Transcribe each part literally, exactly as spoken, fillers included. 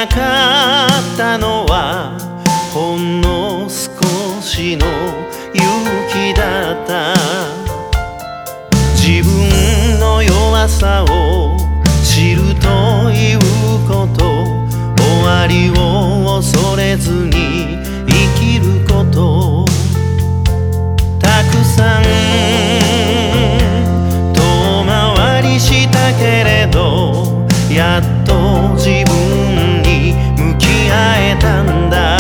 なかったのはほんの少しの勇気だった。自分の弱さを知るということ、終わりを恐れずに生きること、たくさん遠回りしたけれどやっと自分に向き合えたんだ。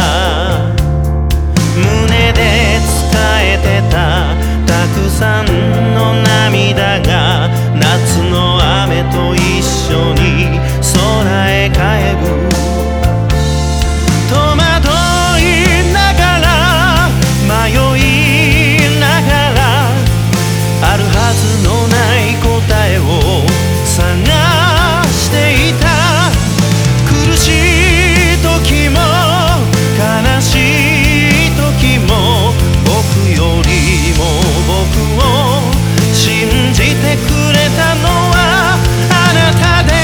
胸で使えてたたくさんの涙が夏の雨と一緒に空へ帰る。戸惑いながら迷いながらあるはずのない答えを探していた。苦しい時も悲しい時も僕よりも僕を信じてくれたのはあなたで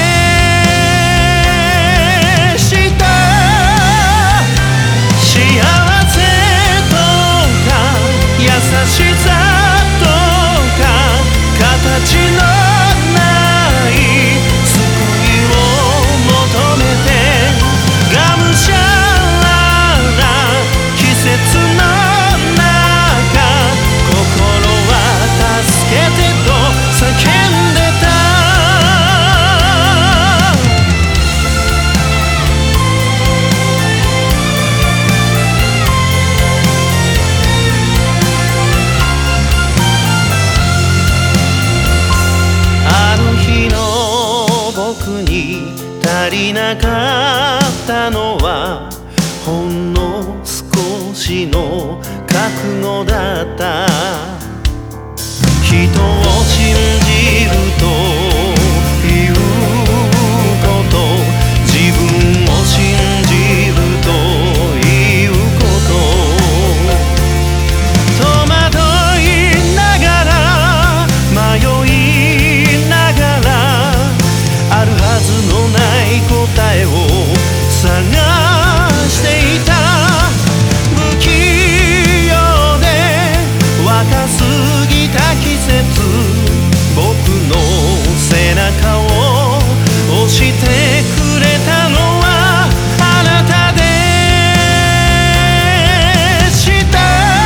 した。幸せとか優しさとか形のない救いを求めてがむしゃらな季節の中、心は助けてと叫んでた。あの日の僕に足りなかったのはほんの少しの覚悟だった。人を信じるということ、自分を信じるということ、戸惑いながら迷いながらあるはずのない答えを探していた。不器用で若すぎた季節、僕の背中を押してくれたのはあなたでした。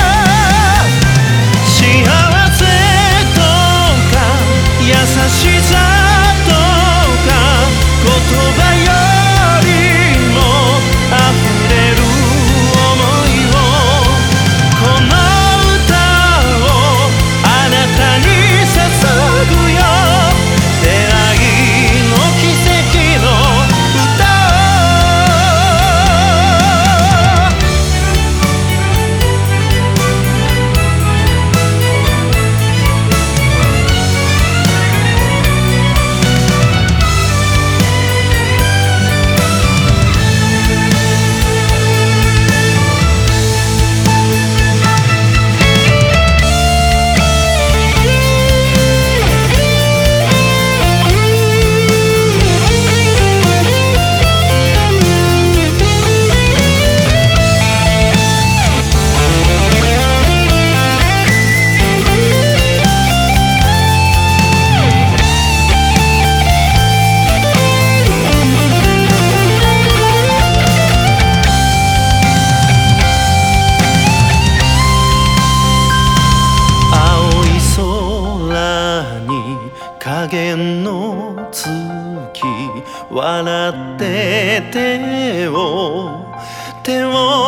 幸せとか優しさとか言葉よりも溢れる想いをこの歌をあなたに捧ぐよ。出会いの奇跡の歌加減の月笑って手を手を